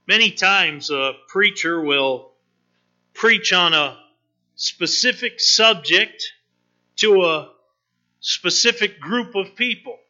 Many times a preacher will preach on a specific subject to a specific group of people.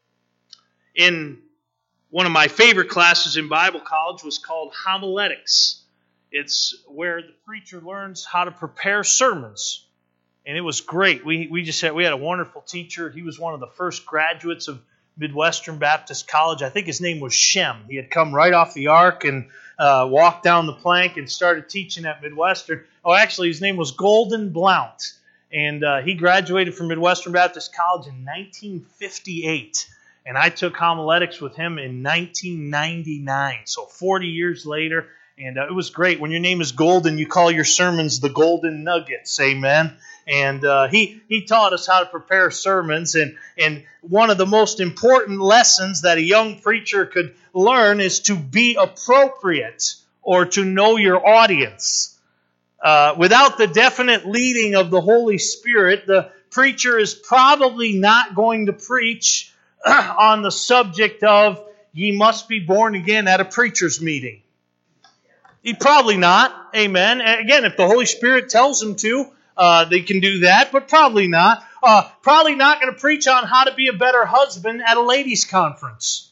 In one of my favorite classes in Bible college was called homiletics. It's where the preacher learns how to prepare sermons. And it was great. We had a wonderful teacher. He was one of the first graduates of Midwestern Baptist College. I think his name was Shem. He had come right off the ark and walked down the plank and started teaching at Midwestern. Oh, actually, his name was Golden Blount. And he graduated from Midwestern Baptist College in 1958. And I took homiletics with him in 1999, so 40 years later. And it was great. When your name is Golden, you call your sermons the Golden Nuggets. Amen. And he taught us how to prepare sermons. And one of the most important lessons that a young preacher could learn is to be appropriate or to know your audience. Without the definite leading of the Holy Spirit, the preacher is probably not going to preach on the subject of ye must be born again at a preacher's meeting. He probably not. Amen. Again, if the Holy Spirit tells him to, they can do that, but probably not. Probably not going to preach on how to be a better husband at a ladies' conference.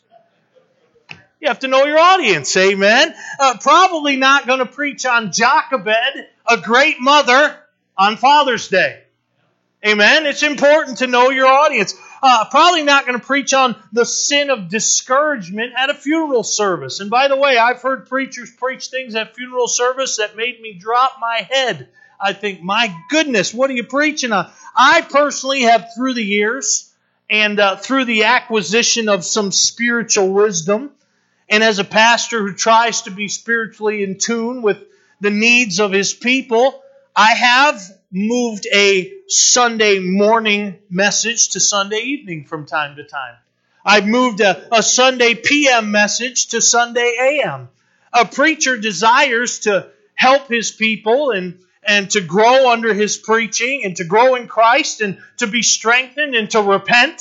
You have to know your audience. Amen. Probably not going to preach on Jochebed, a great mother, on Father's Day. Amen. It's important to know your audience. Probably not going to preach on the sin of discouragement at a funeral service. And by the way, I've heard preachers preach things at funeral service that made me drop my head. I think, my goodness, what are you preaching on? I personally have, through the years and through the acquisition of some spiritual wisdom, and as a pastor who tries to be spiritually in tune with the needs of his people, I have moved a Sunday morning message to Sunday evening from time to time. I've moved a Sunday PM message to Sunday AM. A preacher desires to help his people and to grow under his preaching and to grow in Christ and to be strengthened and to repent.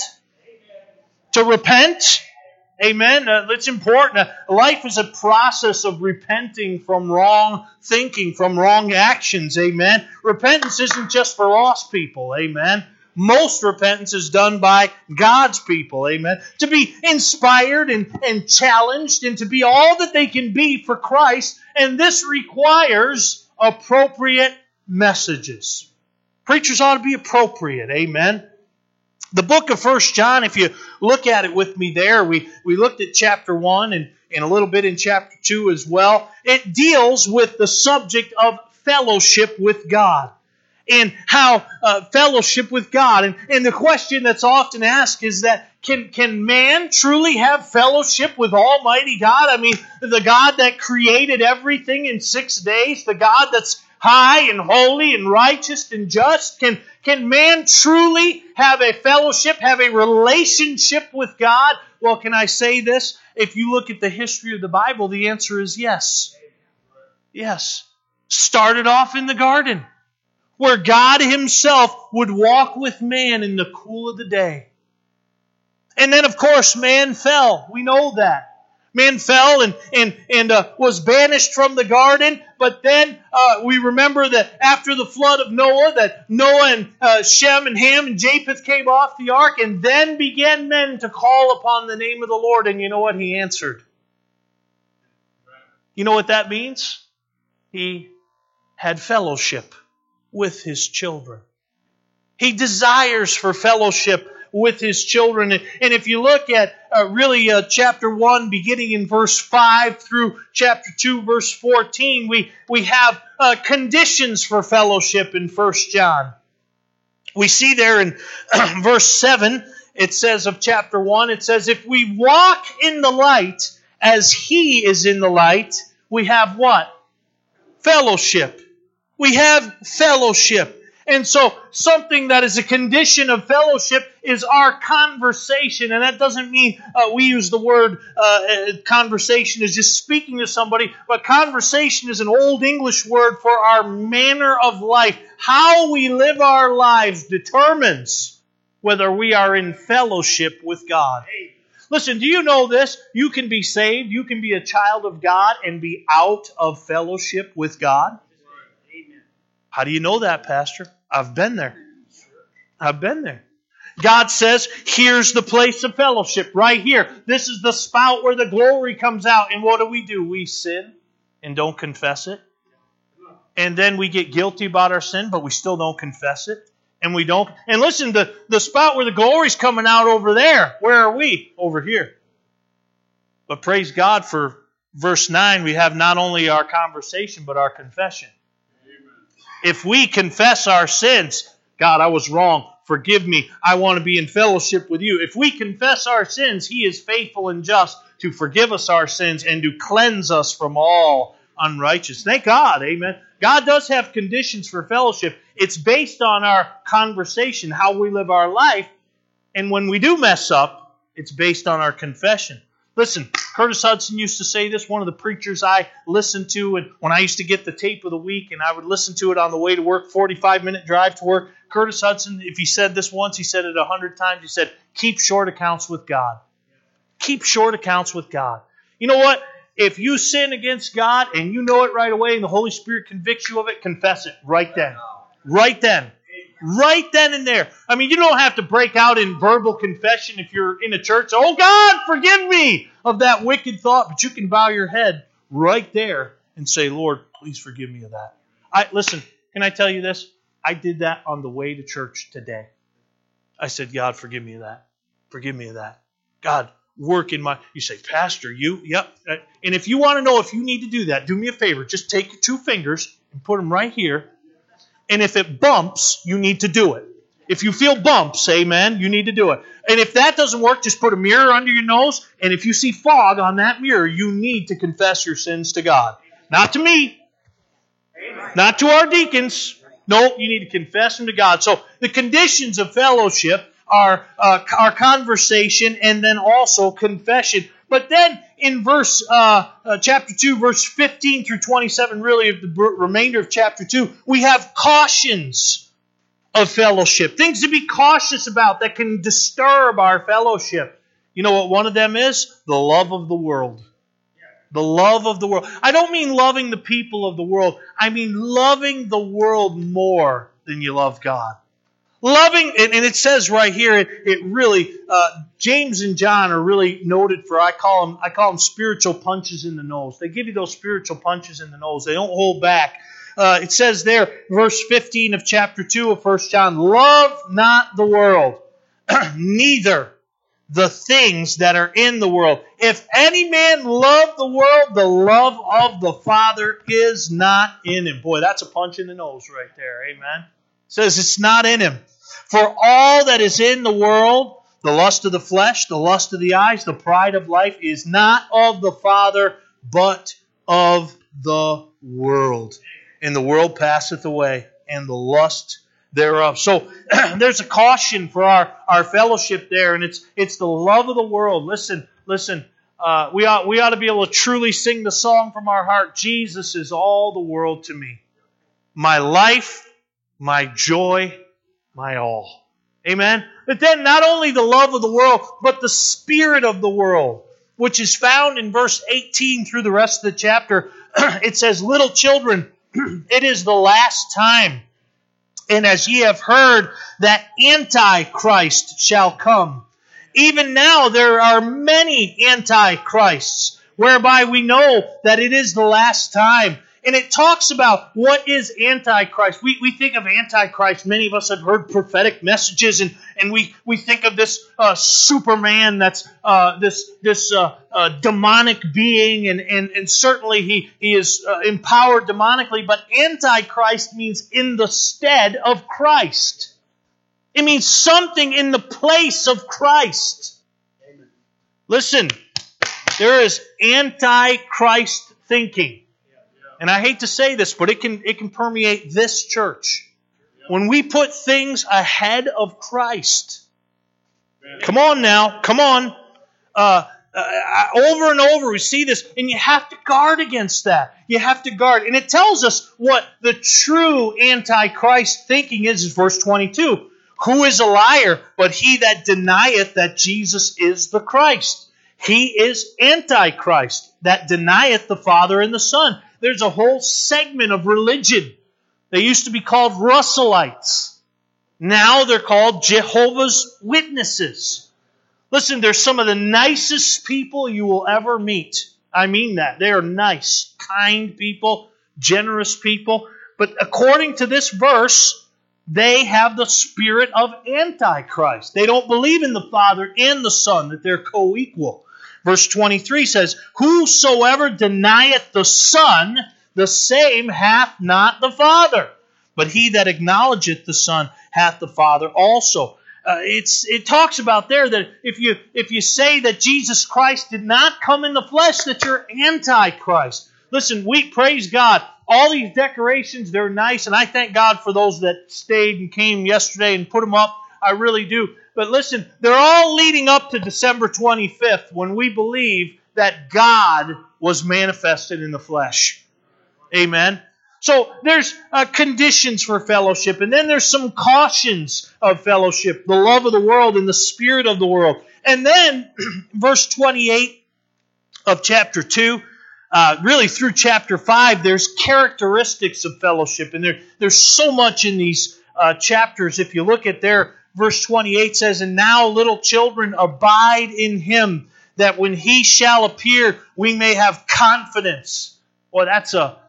To repent. Amen. It's important. Life is a process of repenting from wrong thinking, from wrong actions. Amen. Repentance isn't just for lost people. Amen. Most repentance is done by God's people. Amen. To be inspired and challenged and to be all that they can be for Christ. And this requires appropriate messages. Preachers ought to be appropriate. Amen. The book of 1 John, if you look at it with me there, we looked at chapter 1 and a little bit in chapter 2 as well. It deals with the subject of fellowship with God and how fellowship with God. And the question that's often asked is that can man truly have fellowship with Almighty God? I mean, the God that created everything in 6 days, the God that's high and holy and righteous and just. Can man truly have a fellowship, have a relationship with God? Well, can I say this? If you look at the history of the Bible, the answer is yes. Yes. Started off in the garden, where God Himself would walk with man in the cool of the day. And then, of course, man fell. We know that. Man fell and was banished from the garden. But then we remember that after the flood of Noah, that Noah and Shem and Ham and Japheth came off the ark, and then began men to call upon the name of the Lord. And you know what? He answered. You know what that means? He had fellowship with His children. He desires for fellowship with His children. And if you look at chapter 1, beginning in verse 5 through chapter 2, verse 14, we have conditions for fellowship in 1 John. We see there in verse 7, it says of chapter 1, it says, if we walk in the light as He is in the light, we have what? Fellowship. We have fellowship. And so something that is a condition of fellowship is our conversation. And that doesn't mean we use the word conversation as just speaking to somebody. But conversation is an old English word for our manner of life. How we live our lives determines whether we are in fellowship with God. Listen, do you know this? You can be saved, you can be a child of God and be out of fellowship with God. How do you know that, Pastor? I've been there. I've been there. God says, here's the place of fellowship right here. This is the spout where the glory comes out. And what do? We sin and don't confess it. And then we get guilty about our sin, but we still don't confess it. And we don't. And listen, the spout where the glory's coming out over there. Where are we? Over here. But praise God for verse 9. We have not only our conversation, but our confession. If we confess our sins, God, I was wrong. Forgive me. I want to be in fellowship with you. If we confess our sins, He is faithful and just to forgive us our sins and to cleanse us from all unrighteousness. Thank God. Amen. God does have conditions for fellowship. It's based on our conversation, how we live our life. And when we do mess up, it's based on our confession. Listen, Curtis Hudson used to say this, one of the preachers I listened to, and when I used to get the tape of the week, and I would listen to it on the way to work, 45-minute drive to work. Curtis Hudson, if he said this once, he said it 100 times. He said, keep short accounts with God. Keep short accounts with God. You know what? If you sin against God and you know it right away and the Holy Spirit convicts you of it, confess it right then. Right then. Right then and there. I mean, you don't have to break out in verbal confession if you're in a church. Oh, God, forgive me of that wicked thought. But you can bow your head right there and say, Lord, please forgive me of that. Listen, can I tell you this? I did that on the way to church today. I said, God, forgive me of that. Forgive me of that. God, work in my... You say, Pastor, you? Yep. And if you want to know if you need to do that, do me a favor. Just take your 2 fingers and put them right here. And if it bumps, you need to do it. If you feel bumps, amen, you need to do it. And if that doesn't work, just put a mirror under your nose. And if you see fog on that mirror, you need to confess your sins to God. Not to me. Not to our deacons. No, you need to confess them to God. So the conditions of fellowship are our conversation and then also confession. But then in chapter 2, verse 15 through 27, really of the remainder of chapter 2, we have cautions of fellowship. Things to be cautious about that can disturb our fellowship. You know what one of them is? The love of the world. The love of the world. I don't mean loving the people of the world. I mean loving the world more than you love God. Loving, and it says right here, it really, James and John are really noted for, I call them spiritual punches in the nose. They give you those spiritual punches in the nose. They don't hold back. It says there, verse 15 of chapter 2 of 1 John, love not the world, neither the things that are in the world. If any man love the world, the love of the Father is not in him. Boy, that's a punch in the nose right there. Amen. It says it's not in him. For all that is in the world, the lust of the flesh, the lust of the eyes, the pride of life, is not of the Father, but of the world. And the world passeth away, and the lust thereof. So there's a caution for our fellowship there, and it's the love of the world. Listen. We ought to be able to truly sing the song from our heart. Jesus is all the world to me. My life, my joy, my all. Amen? But then not only the love of the world, but the spirit of the world, which is found in verse 18 through the rest of the chapter. It says, little children, it is the last time. And as ye have heard that Antichrist shall come. Even now there are many Antichrists, whereby we know that it is the last time. And it talks about what is Antichrist. We think of Antichrist. Many of us have heard prophetic messages, and we think of this Superman that's this demonic being, and certainly he is empowered demonically. But Antichrist means in the stead of Christ. It means something in the place of Christ. Amen. Listen, there is Antichrist thinking. And I hate to say this, but it can permeate this church. When we put things ahead of Christ. Come on now. Come on. Over and over we see this. And you have to guard against that. You have to guard. And it tells us what the true Antichrist thinking is verse 22. Who is a liar but he that denieth that Jesus is the Christ? He is Antichrist, that denieth the Father and the Son. There's a whole segment of religion. They used to be called Russellites. Now they're called Jehovah's Witnesses. Listen, they're some of the nicest people you will ever meet. I mean that. They are nice, kind people, generous people. But according to this verse, they have the spirit of Antichrist. They don't believe in the Father and the Son, that they're co-equal. Verse 23 says, Whosoever denieth the Son, the same hath not the Father. But he that acknowledgeth the Son hath the Father also. It talks about there that if you say that Jesus Christ did not come in the flesh, that you're Antichrist. Listen, we praise God. All these decorations, they're nice, and I thank God for those that stayed and came yesterday and put them up. I really do. But listen, they're all leading up to December 25th when we believe that God was manifested in the flesh. Amen. So there's conditions for fellowship, and then there's some cautions of fellowship, the love of the world and the spirit of the world. And then verse 28 of chapter 2, really through chapter 5, there's characteristics of fellowship. And there's so much in these chapters. If you look at there, verse 28 says, And now, little children, abide in him, that when he shall appear, we may have confidence. Well, that's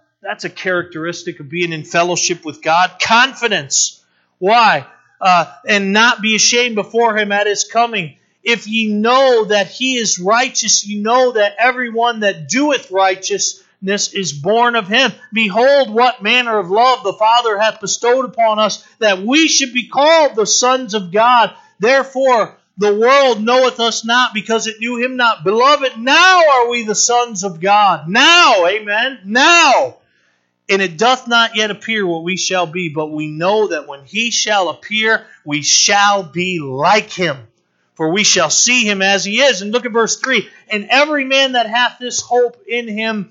a characteristic of being in fellowship with God. Confidence. Why? And not be ashamed before him at his coming. If ye know that he is righteous, ye know that everyone that doeth righteousness is born of him. Behold, what manner of love the Father hath bestowed upon us, that we should be called the sons of God. Therefore, the world knoweth us not, because it knew him not. Beloved, now are we the sons of God. Now, amen, now. And it doth not yet appear what we shall be, but we know that when he shall appear, we shall be like him. For we shall see him as he is. And look at verse 3. And every man that hath this hope in him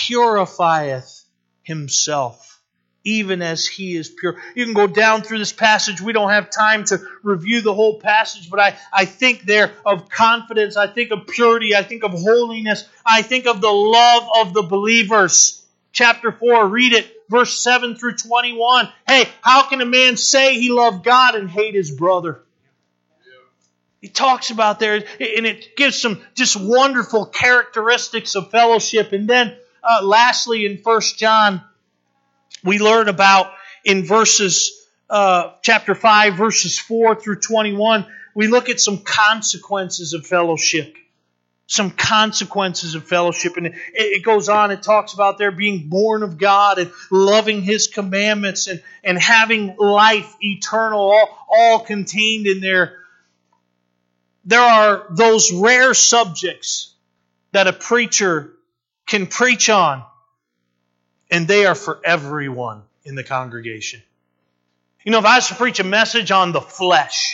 purifieth himself, even as he is pure. You can go down through this passage. We don't have time to review the whole passage, but I think there of confidence. I think of purity. I think of holiness. I think of the love of the believers. Chapter 4, read it, verse 7 through 21. Hey, how can a man say he loved God and hate his brother? He talks about there, and it gives some just wonderful characteristics of fellowship. And then lastly, in 1 John, we learn about in chapter 5, verses 4 through 21, we look at some consequences of fellowship. Some consequences of fellowship. And it goes on, it talks about there being born of God and loving his commandments and having life eternal, all contained in there. There are those rare subjects that a preacher can preach on, and they are for everyone in the congregation. You know, if I was to preach a message on the flesh,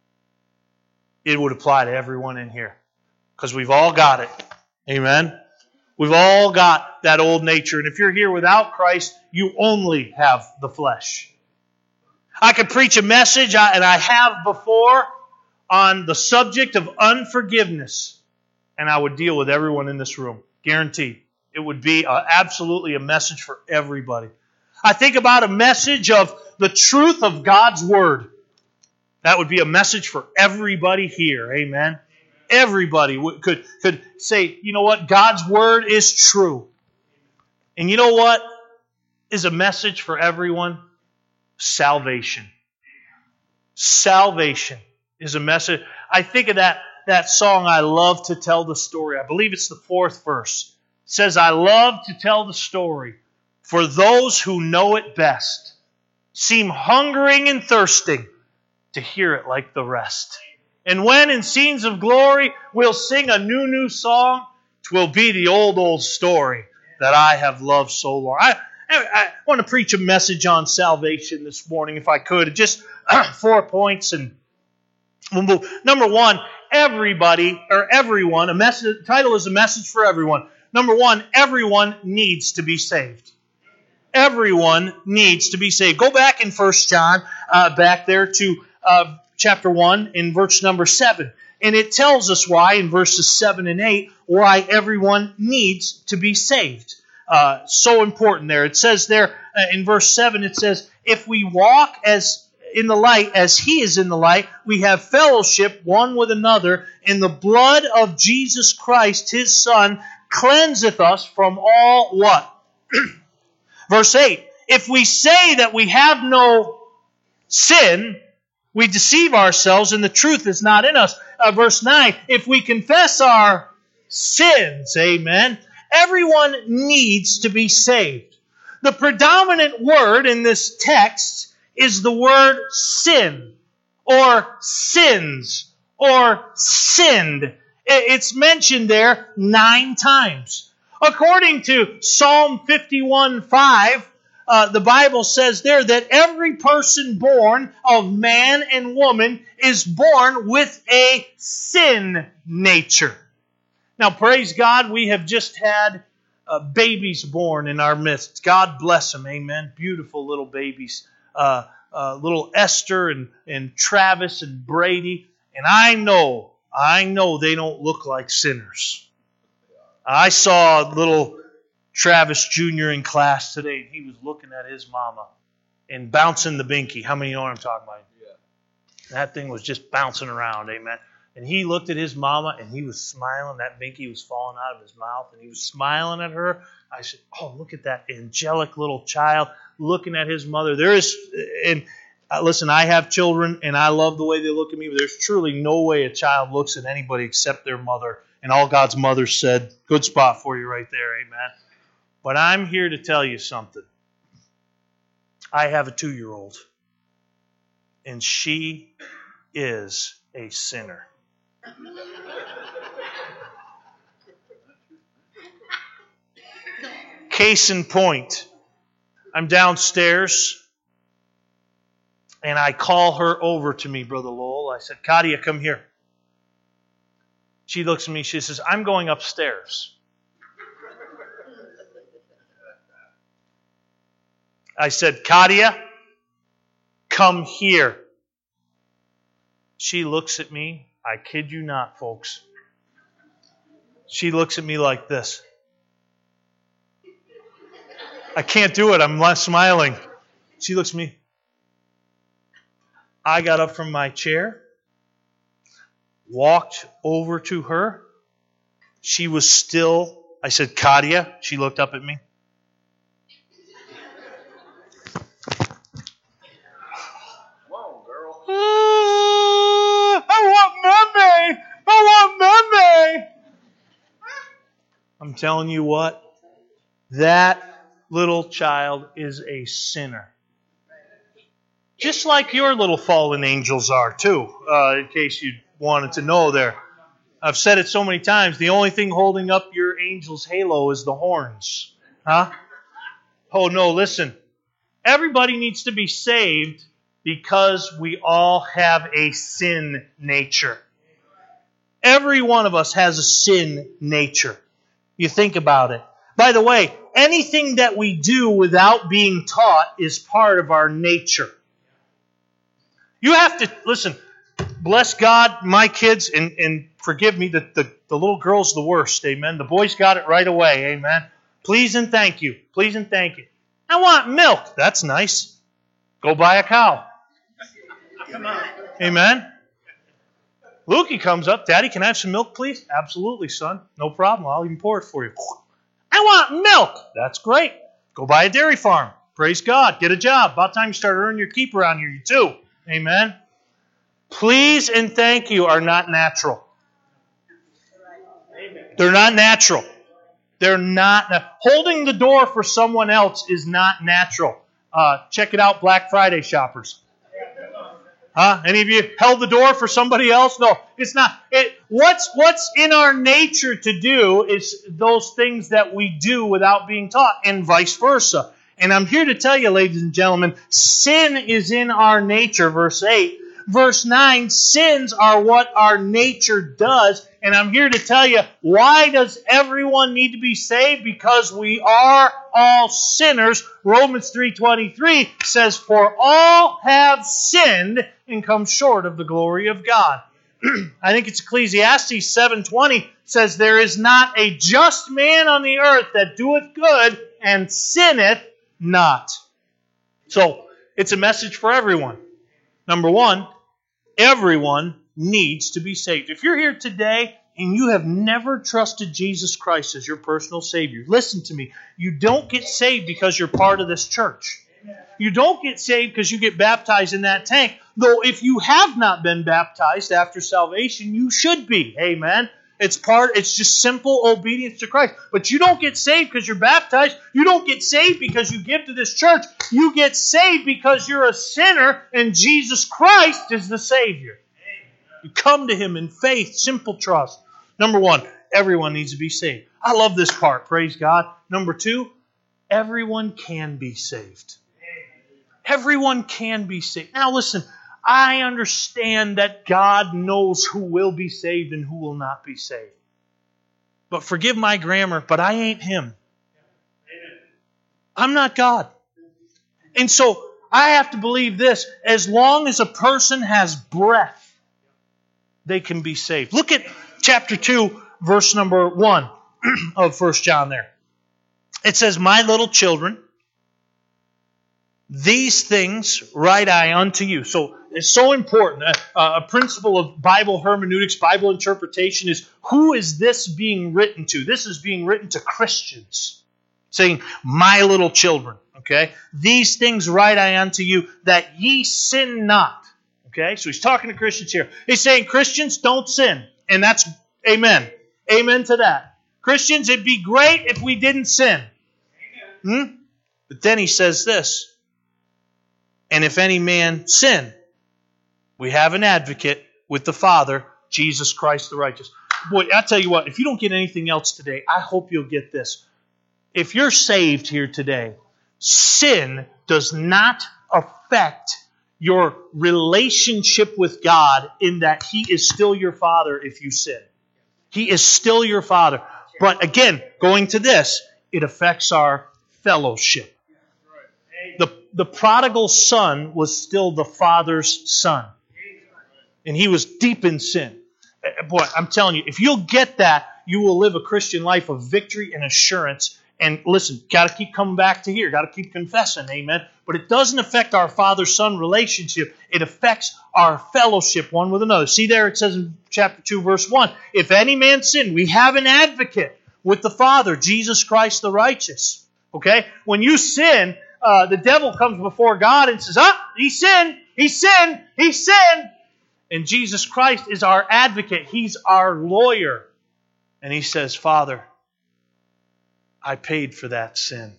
it would apply to everyone in here. Because we've all got it. Amen? We've all got that old nature. And if you're here without Christ, you only have the flesh. I could preach a message, and I have before, on the subject of unforgiveness. And I would deal with everyone in this room. Guaranteed. It would be absolutely a message for everybody. I think about a message of the truth of God's Word. That would be a message for everybody here. Amen? Everybody could say, you know what? God's Word is true. And you know what is a message for everyone? Salvation. Salvation is a message. I think of that song, I Love to Tell the Story. I believe it's the 4th verse. It says, I love to tell the story, for those who know it best seem hungering and thirsting to hear it like the rest. And when in scenes of glory we'll sing a new song, 'twill be the old story that I have loved so long. I want to preach a message on salvation this morning, if I could. Just 4 points, and we'll move. Number one, everybody or everyone. The title is a message for everyone. Number one, everyone needs to be saved. Everyone needs to be saved. Go back in 1 John, back there to chapter 1 in verse number 7. And it tells us why, in verses 7 and 8, why everyone needs to be saved. So important there. It says there in verse 7, it says, if we walk as in the light as He is in the light, we have fellowship one with another, and the blood of Jesus Christ, His Son, cleanseth us from all what? Verse 8, if we say that we have no sin, we deceive ourselves and the truth is not in us. Verse 9, if we confess our sins, amen, everyone needs to be saved. The predominant word in this text is the word sin, or sins, or sinned. It's mentioned there 9 times. According to Psalm 51:5, the Bible says there that every person born of man and woman is born with a sin nature. Now, praise God, we have just had babies born in our midst. God bless them, amen. Beautiful little babies. Little Esther and Travis and Brady. And I know they don't look like sinners. I saw little Travis Jr. in class today, and he was looking at his mama and bouncing the binky. How many know what I'm talking about? Yeah. That thing was just bouncing around, amen. And he looked at his mama, and he was smiling. That binky was falling out of his mouth, and he was smiling at her. I said, oh, look at that angelic little child looking at his mother. Listen, I have children, and I love the way they look at me, but there's truly no way a child looks at anybody except their mother. And all God's mother said, good spot for you right there, amen. But I'm here to tell you something. I have a 2-year-old, and she is a sinner. Case in point, I'm downstairs, and I call her over to me, Brother Lowell. I said, Kadia, come here. She looks at me, she says, I'm going upstairs. I said, Kadia, come here. She looks at me, I kid you not, folks. She looks at me like this. I can't do it, I'm smiling. She looks at me. I got up from my chair, walked over to her. She was still, I said, Kadia. She looked up at me. Whoa, girl. I want Mommy. I'm telling you what, that little child is a sinner. Just like your little fallen angels are, too, in case you wanted to know there. I've said it so many times, the only thing holding up your angel's halo is the horns. Huh? Oh, no, listen. Everybody needs to be saved because we all have a sin nature. Every one of us has a sin nature. You think about it. By the way, anything that we do without being taught is part of our nature. You have to, listen, bless God, my kids, and forgive me, the little girl's the worst, amen. The boys got it right away, amen. Please and thank you. Please and thank you. I want milk. That's nice. Go buy a cow. Come on. Amen. Lukey comes up. Daddy, can I have some milk, please? Absolutely, son. No problem. I'll even pour it for you. I want milk. That's great. Go buy a dairy farm. Praise God. Get a job. About time you start earning your keep around here, you too. Amen. Please and thank you are not natural. They're not natural. They're not. Holding the door for someone else is not natural. Check it out, Black Friday shoppers. Any of you held the door for somebody else? No, it's not. What's in our nature to do is those things that we do without being taught, and vice versa. And I'm here to tell you, ladies and gentlemen, sin is in our nature, verse 8, verse 9, sins are what our nature does. And I'm here to tell you, why does everyone need to be saved? Because we are all sinners. Romans 3:23 says, for all have sinned and come short of the glory of God. I think it's Ecclesiastes 7:20 says, there is not a just man on the earth that doeth good and sinneth not. So, it's a message for everyone. Number one, everyone needs to be saved. If you're here today and you have never trusted Jesus Christ as your personal Savior, listen to me. You don't get saved because you're part of this church. You don't get saved because you get baptized in that tank. Though if you have not been baptized after salvation, you should be. Amen. It's just simple obedience to Christ. But you don't get saved because you're baptized. You don't get saved because you give to this church. You get saved because you're a sinner and Jesus Christ is the Savior. You come to Him in faith, simple trust. Number one, everyone needs to be saved. I love this part, praise God. Number two, everyone can be saved. Everyone can be saved. Now listen, I understand that God knows who will be saved and who will not be saved. But forgive my grammar, but I ain't Him. I'm not God. And so I have to believe this, as long as a person has breath, they can be saved. Look at chapter 2, verse number 1 of 1 John there. It says, my little children, these things write I unto you. So it's so important. A principle of Bible hermeneutics, Bible interpretation is, who is this being written to? This is being written to Christians. Saying, my little children. Okay? These things write I unto you, that ye sin not. Okay? So he's talking to Christians here. He's saying, Christians, don't sin. And that's amen. Amen to that. Christians, it'd be great if we didn't sin. But then he says this, and if any man sin, we have an advocate with the Father, Jesus Christ the righteous. Boy, I tell you what, if you don't get anything else today, I hope you'll get this. If you're saved here today, sin does not affect your relationship with God in that He is still your Father if you sin. He is still your Father. But again, going to this, it affects our fellowship. The prodigal son was still the father's son. And he was deep in sin. Boy, I'm telling you, if you'll get that, you will live a Christian life of victory and assurance. And listen, got to keep coming back to here. Got to keep confessing, amen. But it doesn't affect our father-son relationship. It affects our fellowship one with another. See there, it says in chapter 2, verse 1, if any man sin, we have an advocate with the Father, Jesus Christ the righteous. Okay? When you sin, the devil comes before God and says, he sinned, he sinned, he sinned. And Jesus Christ is our advocate. He's our lawyer. And He says, Father, I paid for that sin.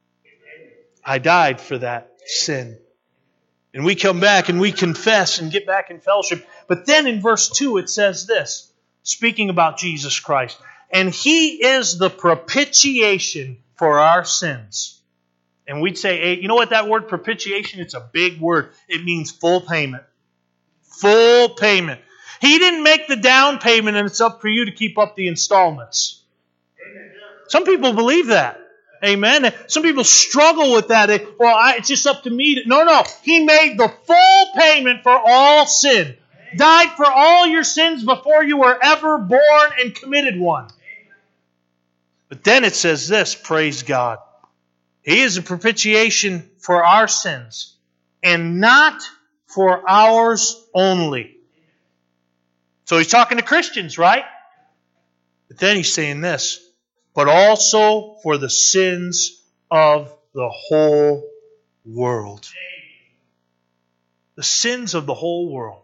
I died for that sin. And we come back and we confess and get back in fellowship. But then in verse 2 it says this, speaking about Jesus Christ. And He is the propitiation for our sins. And we'd say, hey, you know what that word propitiation, it's a big word. It means full payment. Full payment. He didn't make the down payment and it's up for you to keep up the installments. Some people believe that. Amen. Some people struggle with that. It's just up to me. No. He made the full payment for all sin. Died for all your sins before you were ever born and committed one. But then it says this, praise God. He is a propitiation for our sins, and not for ours only. So he's talking to Christians, right? But then he's saying this, but also for the sins of the whole world. The sins of the whole world.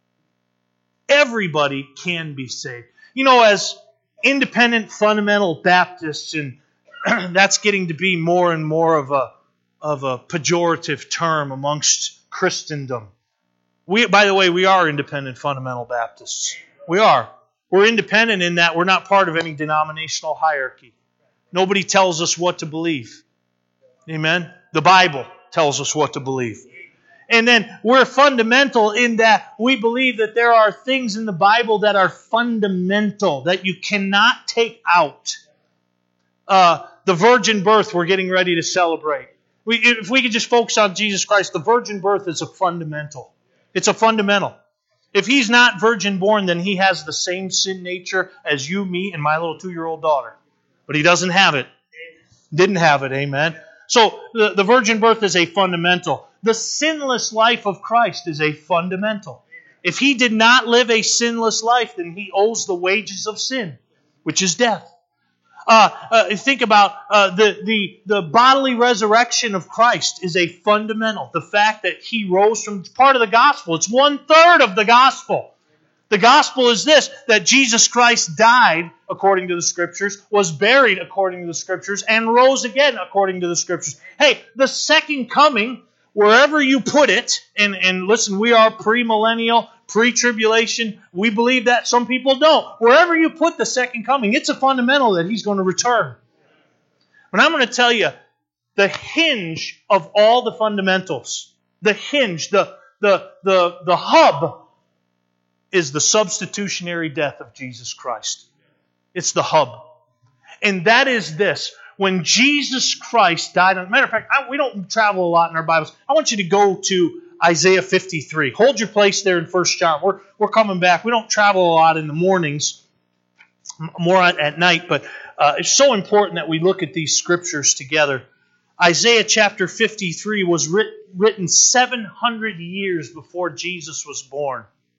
Everybody can be saved. You know, as independent fundamental Baptists, and that's getting to be more and more of a pejorative term amongst Christendom. By the way, we are independent fundamental Baptists. We are. We're independent in that we're not part of any denominational hierarchy. Nobody tells us what to believe. Amen? The Bible tells us what to believe. And then we're fundamental in that we believe that there are things in the Bible that are fundamental, that you cannot take out. The virgin birth we're getting ready to celebrate. If we could just focus on Jesus Christ, the virgin birth is a fundamental. It's a fundamental. If He's not virgin born, then He has the same sin nature as you, me, and my little 2-year-old daughter. But He doesn't have it. Didn't have it, amen. So the virgin birth is a fundamental. The sinless life of Christ is a fundamental. If He did not live a sinless life, then He owes the wages of sin, which is death. Think about the bodily resurrection of Christ is a fundamental. The fact that He rose from part of the gospel. It's 1/3 of the gospel. The gospel is this, that Jesus Christ died according to the Scriptures, was buried according to the Scriptures, and rose again according to the Scriptures. Hey, the second coming, wherever you put it, and listen, we are premillennial, pre-tribulation. We believe that. Some people don't. Wherever you put the second coming, it's a fundamental that He's going to return. But I'm going to tell you, the hinge of all the fundamentals, the hinge, the hub, is the substitutionary death of Jesus Christ. It's the hub. And that is this. When Jesus Christ died, matter of fact, we don't travel a lot in our Bibles. I want you to go to Isaiah 53. Hold your place there in 1 John. We're coming back. We don't travel a lot in the mornings, more at night, but it's so important that we look at these scriptures together. Isaiah chapter 53 was written 700 years before Jesus was born.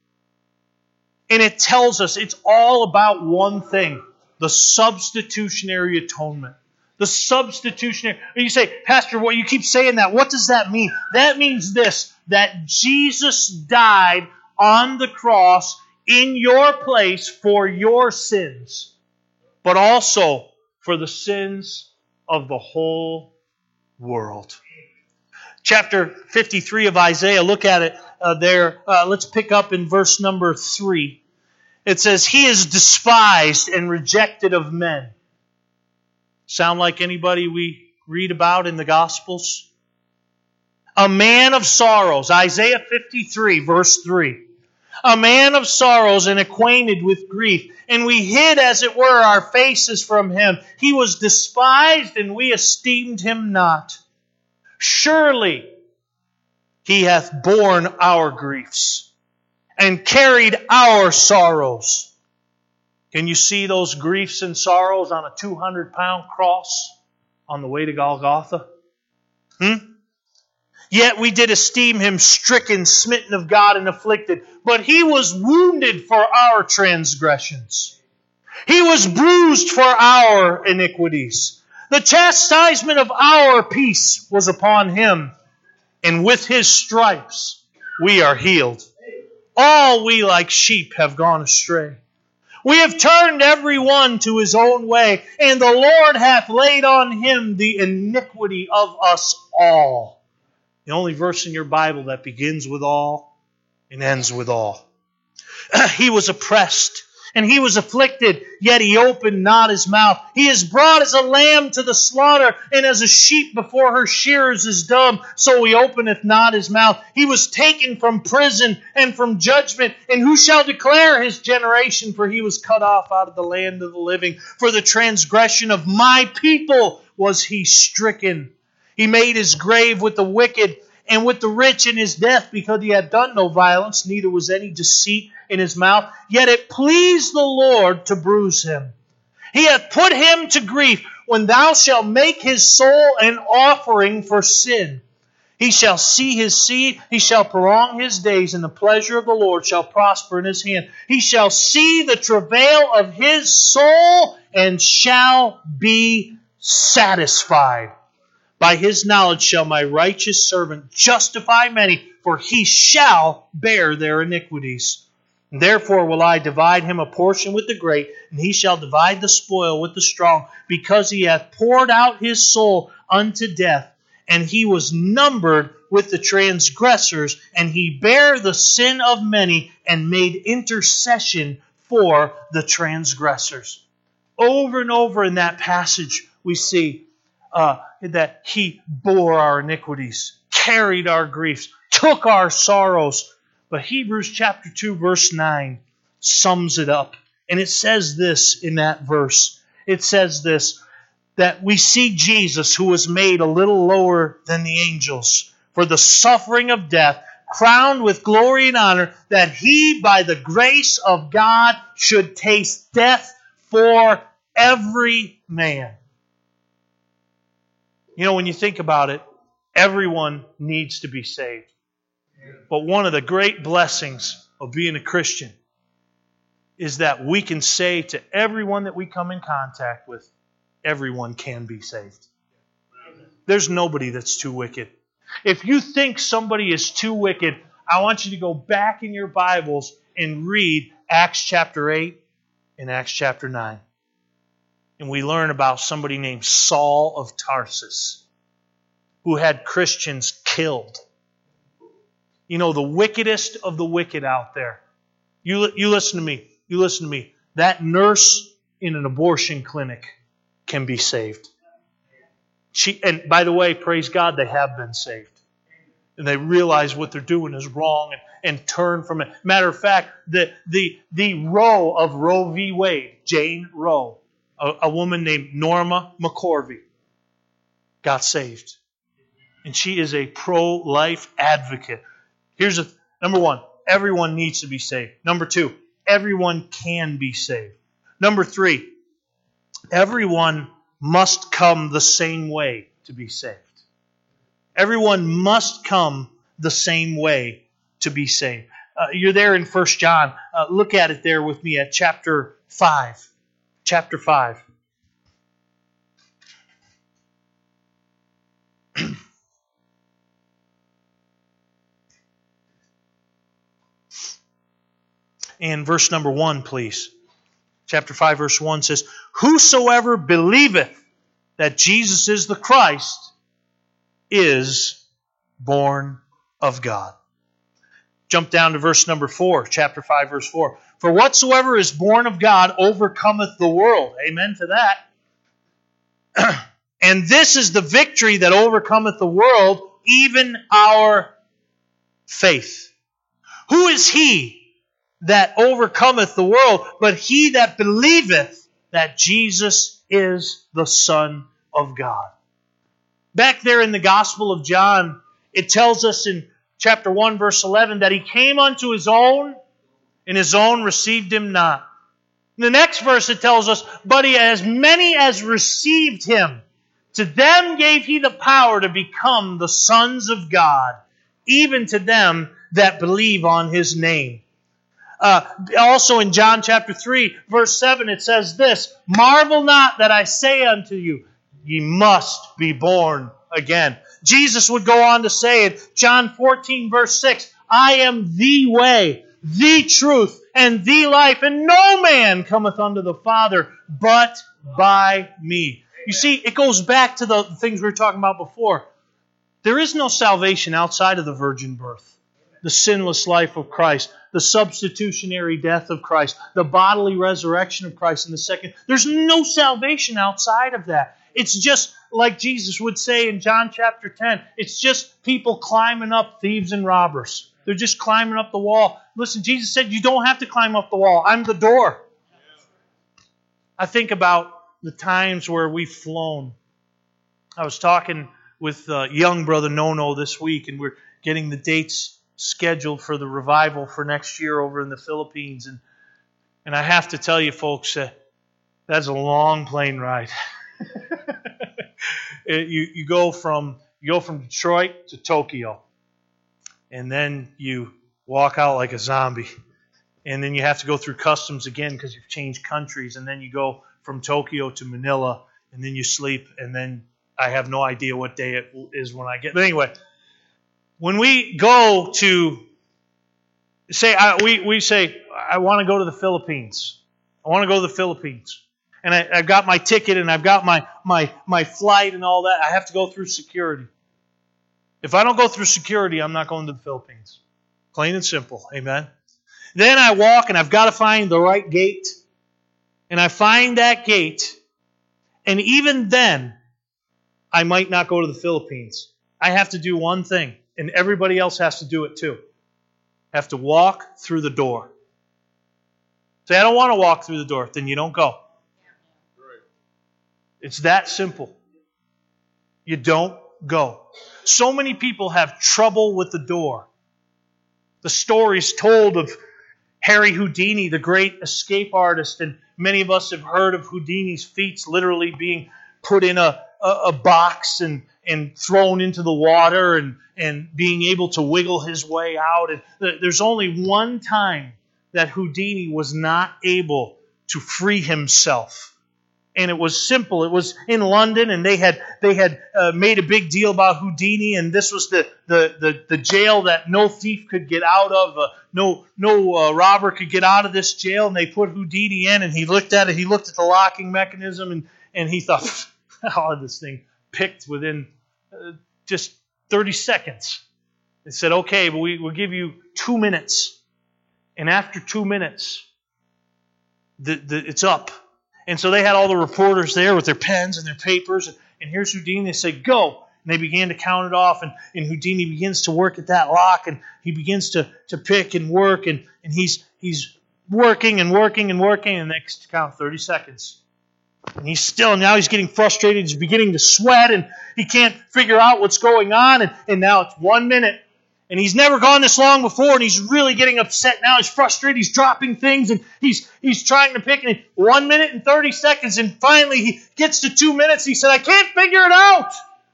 And it tells us it's all about one thing, the substitutionary atonement. The substitutionary. You say, Pastor, you keep saying that. What does that mean? That means this, that Jesus died on the cross in your place for your sins, but also for the sins of the whole world. Chapter 53 of Isaiah, look at it there. Let's pick up in verse number 3. It says, He is despised and rejected of men. Sound like anybody we read about in the Gospels? A man of sorrows. Isaiah 53, verse 3. A man of sorrows and acquainted with grief. And we hid, as it were, our faces from Him. He was despised, and we esteemed Him not. Surely He hath borne our griefs and carried our sorrows. Can you see those griefs and sorrows on a 200-pound cross on the way to Golgotha? Yet we did esteem Him stricken, smitten of God, and afflicted. But He was wounded for our transgressions. He was bruised for our iniquities. The chastisement of our peace was upon Him, and with His stripes we are healed. All we like sheep have gone astray. We have turned every one to his own way, and the Lord hath laid on Him the iniquity of us all. The only verse in your Bible that begins with all and ends with all. He was oppressed, and He was afflicted, yet He opened not His mouth. He is brought as a lamb to the slaughter, and as a sheep before her shearers is dumb, so He openeth not His mouth. He was taken from prison and from judgment, and who shall declare His generation? For He was cut off out of the land of the living. For the transgression of my people was He stricken. He made His grave with the wicked and with the rich in His death, because He had done no violence, neither was any deceit in His mouth. Yet it pleased the Lord to bruise Him. He hath put Him to grief. When thou shalt make His soul an offering for sin, He shall see His seed, He shall prolong His days, and the pleasure of the Lord shall prosper in His hand. He shall see the travail of His soul, and shall be satisfied. By His knowledge shall my righteous servant justify many, for he shall bear their iniquities. And therefore will I divide him a portion with the great, and he shall divide the spoil with the strong, because he hath poured out his soul unto death, and he was numbered with the transgressors, and he bare the sin of many, and made intercession for the transgressors. Over and over in that passage we see that He bore our iniquities, carried our griefs. took our sorrows. But Hebrews chapter 2, verse 9 sums it up. And it says this in that verse. It says this, that we see Jesus, who was made a little lower than the angels, for the suffering of death, crowned with glory and honor, that He, by the grace of God, should taste death for every man. You know, when you think about it, everyone needs to be saved. But one of the great blessings of being a Christian is that we can say to everyone that we come in contact with, everyone can be saved. There's nobody that's too wicked. If you think somebody is too wicked, I want you to go back in your Bibles and read Acts chapter 8 and Acts chapter 9. And we learn about somebody named Saul of Tarsus, who had Christians killed. You know, the wickedest of the wicked out there. You listen to me. You listen to me. That nurse in an abortion clinic can be saved. And by the way, praise God, they have been saved. And they realize what they're doing is wrong and turn from it. Matter of fact, the Roe of Roe v. Wade, Jane Roe, a woman named Norma McCorvey, got saved. And she is a pro-life advocate. Here's number one, everyone needs to be saved. Number two, everyone can be saved. Number three, everyone must come the same way to be saved. Everyone must come the same way to be saved. You're there in 1 John. Look at it there with me at chapter 5. Chapter 5. And verse number 1, please. Chapter 5, verse 1 says, "Whosoever believeth that Jesus is the Christ is born of God." Jump down to verse number 4, chapter 5, verse 4. "For whatsoever is born of God overcometh the world." Amen to that. "And this is the victory that overcometh the world, even our faith." Who is he that overcometh the world, but he that believeth that Jesus is the Son of God? Back there in the Gospel of John, it tells us in chapter 1, verse 11, that He came unto His own, and His own received Him not. In the next verse it tells us, "But as many as received Him, to them gave He the power to become the sons of God, even to them that believe on His name." Also in John chapter 3, verse 7, it says this, "Marvel not that I say unto you, ye must be born again." Jesus would go on to say in John 14, verse 6, "I am the way, the truth, and the life, and no man cometh unto the Father but by me." You see, it goes back to the things we were talking about before. There is no salvation outside of the virgin birth. The sinless life of Christ, the substitutionary death of Christ, the bodily resurrection of Christ in the second. There's no salvation outside of that. It's just like Jesus would say in John chapter 10, it's just people climbing up, thieves and robbers. They're just climbing up the wall. Listen, Jesus said, you don't have to climb up the wall. I'm the door. I think about the times where we've flown. I was talking with young brother Nono this week, and we're getting the dates scheduled for the revival for next year over in the Philippines. And I have to tell you, folks, that's a long plane ride. You go from Detroit to Tokyo, and then you walk out like a zombie, and then you have to go through customs again because you've changed countries, and then you go from Tokyo to Manila, and then you sleep, and then I have no idea what day it is when I get. But anyway, when we go to say, we say, I want to go to the Philippines. I want to go to the Philippines. And I've got my ticket and I've got my flight and all that. I have to go through security. If I don't go through security, I'm not going to the Philippines. Plain and simple. Amen. Then I walk and I've got to find the right gate. And I find that gate. And even then, I might not go to the Philippines. I have to do one thing. and everybody else has to do it too. Have to walk through the door. Say, I don't want to walk through the door. Then you don't go. It's that simple. You don't go. So many people have trouble with the door. The stories told of Harry Houdini, the great escape artist, and many of us have heard of Houdini's feats literally being put in a box and thrown into the water and being able to wiggle his way out. And there's only one time that Houdini was not able to free himself. And it was simple. It was in London, and they had made a big deal about Houdini, and this was the jail that no thief could get out of, no robber could get out of this jail, and they put Houdini in, and he looked at it. He looked at the locking mechanism, and he thought, "I'll have this thing picked within just 30 seconds." They said, "Okay, but we'll give you 2 minutes," and after 2 minutes, it's up. And so they had all the reporters there with their pens and their papers. And here's Houdini. They said, "Go." And they began to count it off. And Houdini begins to work at that lock. And he begins to pick and work. And he's working and working and working. And next count, 30 seconds. And now he's getting frustrated. He's beginning to sweat. And he can't figure out what's going on. And now it's 1 minute. And he's never gone this long before, and he's really getting upset now. He's frustrated. He's dropping things, and he's trying to pick. And 1 minute and 30 seconds, and finally he gets to 2 minutes. He said, "I can't figure it out."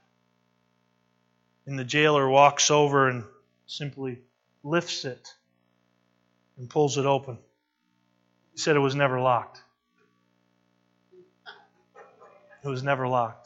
And the jailer walks over and simply lifts it and pulls it open. He said it was never locked. It was never locked.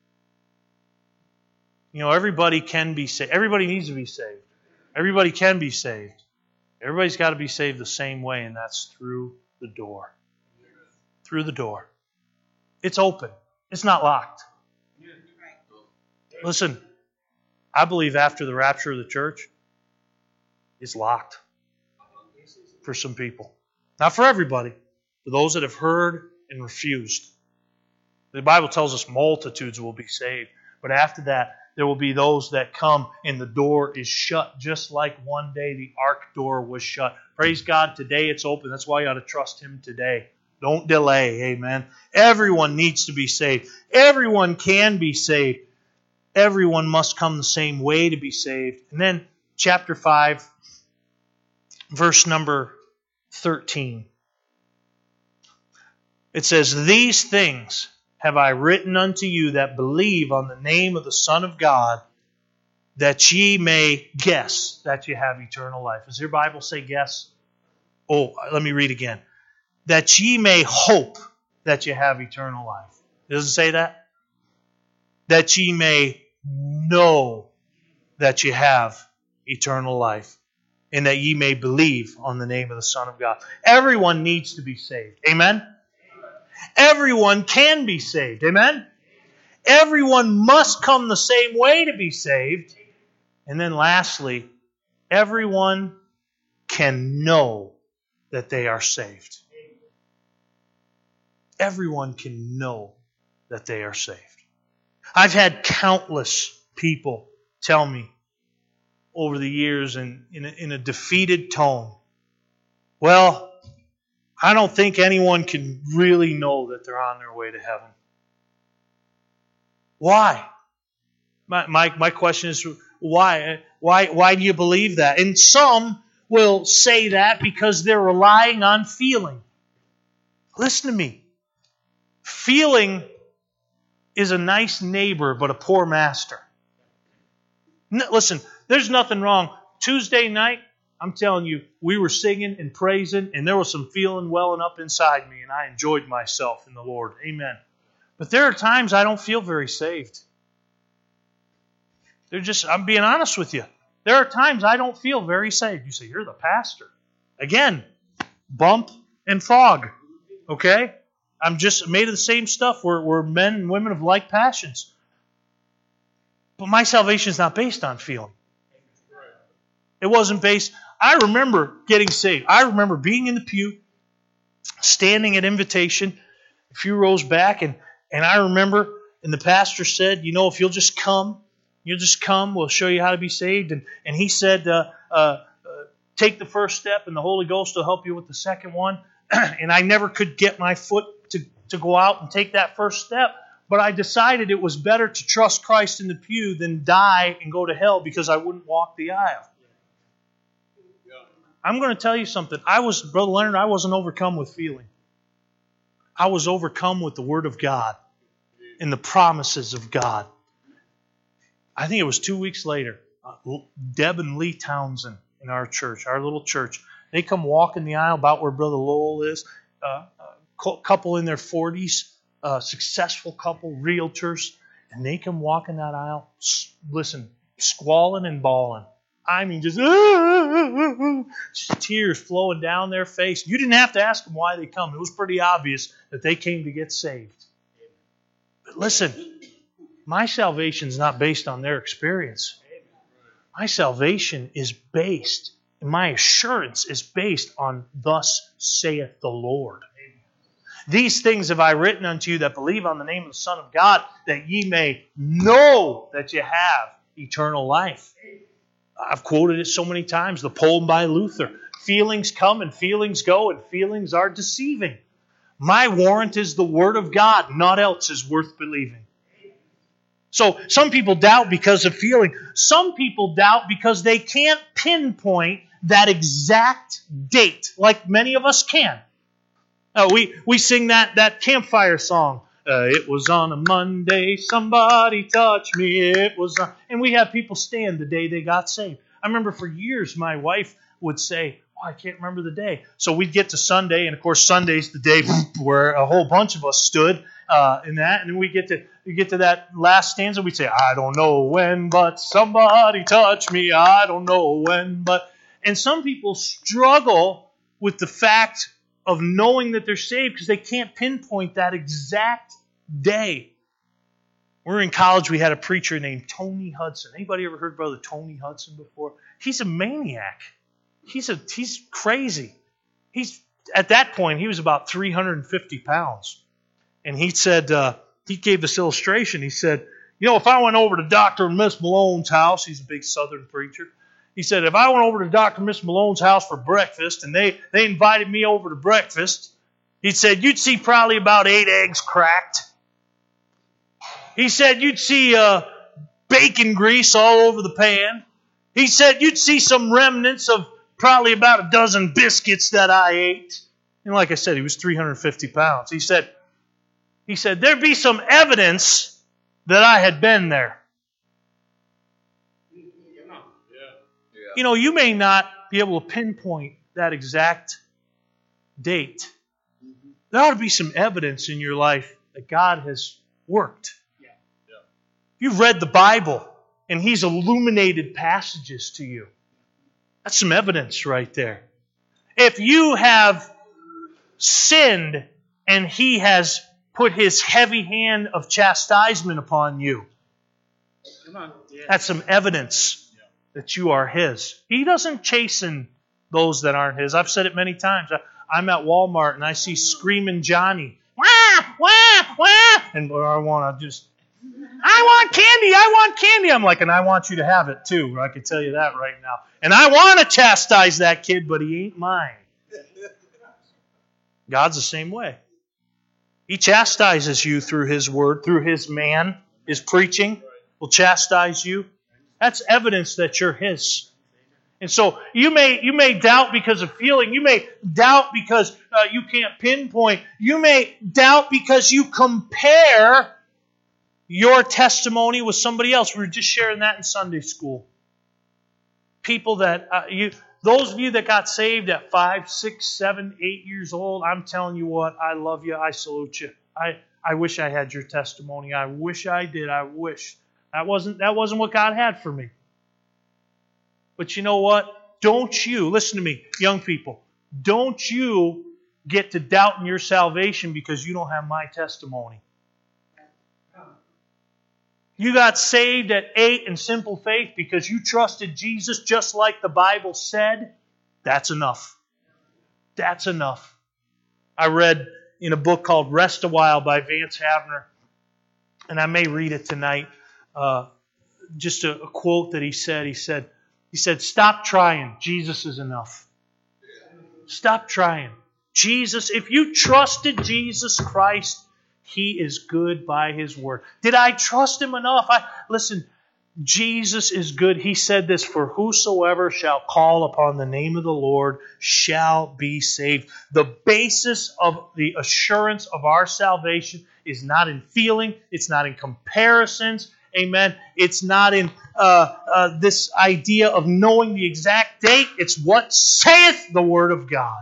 You know, everybody can be saved. Everybody needs to be saved. Everybody can be saved. Everybody's got to be saved the same way, and that's through the door. Through the door. It's open. It's not locked. Listen, I believe after the rapture of the church, it's locked for some people. Not for everybody. For those that have heard and refused. The Bible tells us multitudes will be saved. But after that, there will be those that come and the door is shut, just like one day the ark door was shut. Praise God, today it's open. That's why you ought to trust Him today. Don't delay, amen. Everyone needs to be saved. Everyone can be saved. Everyone must come the same way to be saved. And then chapter 5, verse number 13. It says, "These things have I written unto you that believe on the name of the Son of God, that ye may guess that ye have eternal life." Does your Bible say guess? Oh, let me read again. "That ye may hope that ye have eternal life." Does it say that? "That ye may know that ye have eternal life, and that ye may believe on the name of the Son of God." Everyone needs to be saved. Amen? Everyone can be saved. Amen? Everyone must come the same way to be saved. And then lastly, everyone can know that they are saved. Everyone can know that they are saved. I've had countless people tell me over the years in a defeated tone, "Well, I don't think anyone can really know that they're on their way to heaven." Why? My question is, why? Why do you believe that? And some will say that because they're relying on feeling. Listen to me. Feeling is a nice neighbor, but a poor master. Listen, there's nothing wrong. Tuesday night, I'm telling you, we were singing and praising, and there was some feeling welling up inside me, and I enjoyed myself in the Lord. Amen. But there are times I don't feel very saved. I'm being honest with you. There are times I don't feel very saved. You say, "You're the pastor." Again, bump and fog. Okay? I'm just made of the same stuff. We're men and women of like passions. But my salvation is not based on feeling. It wasn't based... I remember getting saved. I remember being in the pew, standing at invitation, a few rows back, and I remember, and the pastor said, "You know, if you'll just come You'll just come. We'll show you how to be saved. And he said, take the first step, and the Holy Ghost will help you with the second one. And I never could get my foot to go out and take that first step. But I decided it was better to trust Christ in the pew than die and go to hell because I wouldn't walk the aisle. I'm going to tell you something. Brother Leonard, I wasn't overcome with feeling. I was overcome with the Word of God and the promises of God. I think it was 2 weeks later, Deb and Lee Townsend in our church, our little church, they come walking the aisle about where Brother Lowell is, a couple in their 40s, successful couple, realtors, and they come walking that aisle, listen, squalling and bawling. I mean, just tears flowing down their face. You didn't have to ask them why they come. It was pretty obvious that they came to get saved. But listen, my salvation is not based on their experience. My salvation is based, and my assurance is based on thus saith the Lord. These things have I written unto you that believe on the name of the Son of God, that ye may know that ye have eternal life. I've quoted it so many times, the poem by Luther. Feelings come and feelings go, and feelings are deceiving. My warrant is the Word of God. Naught else is worth believing. So some people doubt because of feeling. Some people doubt because they can't pinpoint that exact date, like many of us can. We sing that campfire song. It was on a Monday, somebody touched me. It was on... And we have people stand the day they got saved. I remember for years my wife would say, I can't remember the day. So we'd get to Sunday, and of course Sunday's the day where a whole bunch of us stood in that. And then we get to that last stanza, we'd say, I don't know when, but somebody touched me. I don't know when, but... And some people struggle with the fact of knowing that they're saved because they can't pinpoint that exact day. We were in college, we had a preacher named Tony Hudson. Anybody ever heard Brother Tony Hudson before? He's a maniac. He's crazy. At that point, he was about 350 pounds. And he said, he gave this illustration. He said, if I went over to Dr. and Miss Malone's house, he's a big Southern preacher. He said, if I went over to Dr. and Miss Malone's house for breakfast and they invited me over to breakfast, he said, you'd see probably about 8 eggs cracked. He said, you'd see bacon grease all over the pan. He said, you'd see some remnants of probably about a dozen biscuits that I ate. And like I said, he was 350 pounds. He said, there'd be some evidence that I had been there. You may not be able to pinpoint that exact date. There ought to be some evidence in your life that God has worked. You've read the Bible, and He's illuminated passages to you. That's some evidence right there. If you have sinned, and He has put His heavy hand of chastisement upon you, that's some evidence that you are His. He doesn't chasten those that aren't His. I've said it many times. I'm at Walmart and I see Screaming Johnny. Wah, wah, wah. And I want candy. I'm like, and I want you to have it too. I can tell you that right now. And I want to chastise that kid, but he ain't mine. God's the same way. He chastises you through His Word, through His man, His preaching will chastise you. That's evidence that you're His. And so you may doubt because of feeling. You may doubt because you can't pinpoint. You may doubt because you compare your testimony with somebody else. We were just sharing that in Sunday school. People that, those of you that got saved at 5, 6, 7, 8 years old, I'm telling you what, I love you. I salute you. I wish I had your testimony. I wish I did. I wish. That wasn't what God had for me. But you know what? Don't you, listen to me, young people, don't you get to doubting your salvation because you don't have my testimony. You got saved at 8 in simple faith because you trusted Jesus just like the Bible said. That's enough. That's enough. I read in a book called Rest a While by Vance Havner, and I may read it tonight. just a quote that he said. He said, "Stop trying. Jesus is enough." Stop trying. Jesus, if you trusted Jesus Christ, He is good by His word. Did I trust Him enough? Listen, Jesus is good. He said this, "For whosoever shall call upon the name of the Lord shall be saved." The basis of the assurance of our salvation is not in feeling. It's not in comparisons. Amen. It's not in this idea of knowing the exact date. It's what saith the Word of God.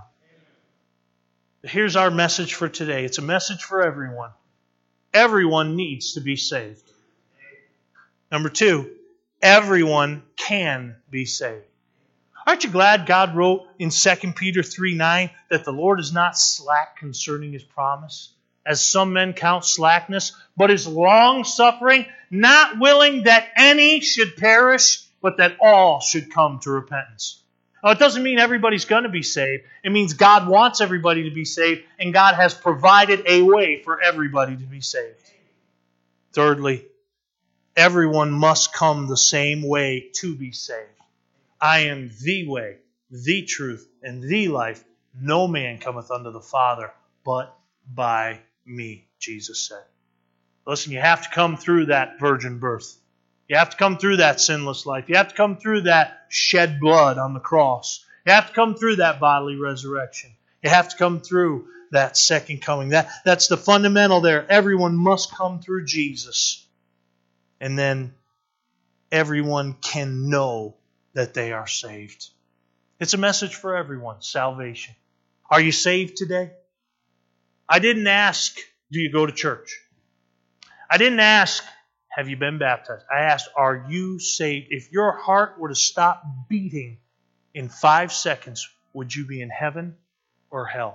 Here's our message for today. It's a message for everyone. Everyone needs to be saved. Number 2, everyone can be saved. Aren't you glad God wrote in 2 Peter 3:9 that the Lord is not slack concerning His promise, as some men count slackness, but is long-suffering, not willing that any should perish, but that all should come to repentance. Now, it doesn't mean everybody's going to be saved. It means God wants everybody to be saved, and God has provided a way for everybody to be saved. Thirdly, everyone must come the same way to be saved. I am the way, the truth, and the life. No man cometh unto the Father but by me, Jesus said. Listen, you have to come through that virgin birth. You have to come through that sinless life. You have to come through that shed blood on the cross. You have to come through that bodily resurrection. You have to come through that second coming. That's the fundamental there. Everyone must come through Jesus. And then everyone can know that they are saved. It's a message for everyone, salvation. Are you saved today? I didn't ask, do you go to church? I didn't ask, have you been baptized? I asked, are you saved? If your heart were to stop beating in 5 seconds, would you be in heaven or hell?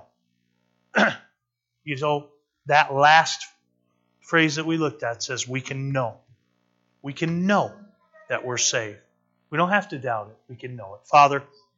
You know, that last phrase that we looked at says we can know. We can know that we're saved. We don't have to doubt it. We can know it. Father,